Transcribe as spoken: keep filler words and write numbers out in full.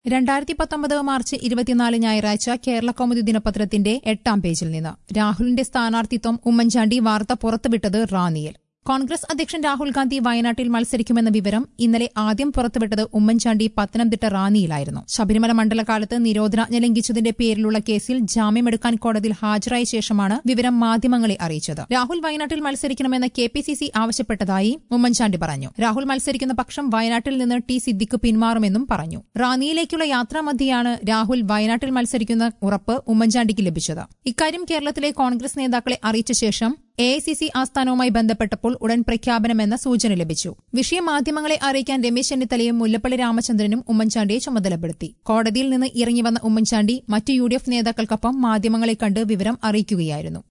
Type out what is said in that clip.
രണ്ടായിരത്തി പത്തൊമ്പത് മാർച്ച് ഇരുപത്തിനാല് ഞായറാഴ്ച കേരള കൗമുദി ദിനപത്രത്തിന്റെ എട്ടാം പേജിൽ നിന്ന് രാഹുലിന്റെ സ്ഥാനാർത്ഥിത്വം ഉമ്മൻചാണ്ടി വാർത്ത പുറത്തുവിട്ടത് റാന്നിയിൽ. കോൺഗ്രസ് അധ്യക്ഷൻ രാഹുൽ ഗാന്ധി വയനാട്ടിൽ മത്സരിക്കുമെന്ന വിവരം ഇന്നലെ ആദ്യം പുറത്തുവിട്ടത് ഉമ്മൻചാണ്ടി പത്തനംതിട്ട റാന്നിയിലായിരുന്നു. ശബരിമല മണ്ഡലകാലത്ത് നിരോധനാജ്ഞ ലംഘിച്ചതിന്റെ പേരിലുള്ള കേസിൽ ജാമ്യമെടുക്കാൻ കോടതിയിൽ ഹാജരായ ശേഷമാണ് വിവരം മാധ്യമങ്ങളെ അറിയിച്ചത്. രാഹുൽ വയനാട്ടിൽ മത്സരിക്കണമെന്ന് കെ പി സി സി ആവശ്യപ്പെട്ടതായി ഉമ്മൻചാണ്ടി പറഞ്ഞു. രാഹുൽ മത്സരിക്കുന്ന പക്ഷം വയനാട്ടിൽ നിന്ന് ടി സിദ്ദിഖ് പിന്മാറുമെന്നും പറഞ്ഞു. റാന്നിയിലേക്കുള്ള യാത്രാമധ്യയാണ് രാഹുൽ വയനാട്ടിൽ മത്സരിക്കുന്ന ഉറപ്പ് ഉമ്മൻചാണ്ടിക്ക് ലഭിച്ചത്. ഇക്കാര്യം കേരളത്തിലെ കോൺഗ്രസ് നേതാക്കളെ അറിയിച്ച ശേഷം എ ഐ സി സി ആസ്ഥാനവുമായി ബന്ധപ്പെട്ടപ്പോൾ ഉടൻ പ്രഖ്യാപനമെന്ന സൂചന ലഭിച്ചു. വിഷയം മാധ്യമങ്ങളെ അറിയിക്കാൻ രമേശ് ചെന്നിത്തലയും മുല്ലപ്പള്ളി രാമചന്ദ്രനും ഉമ്മൻചാണ്ടിയെ ചുമതലപ്പെടുത്തി. കോടതിയിൽ നിന്ന് ഇറങ്ങിവന്ന ഉമ്മൻചാണ്ടി മറ്റു യു ഡി എഫ് നേതാക്കൾക്കൊപ്പം മാധ്യമങ്ങളെ കണ്ട് വിവരം അറിയിക്കുകയായിരുന്നു.